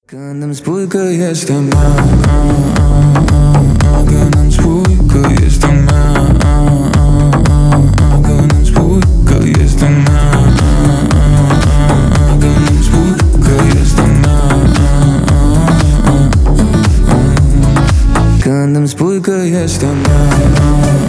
Când îmi spui că este mea, când îmi spui că este mea, când îmi spui că este mea, când îmi spui că este mea, când îmi spui că este mea.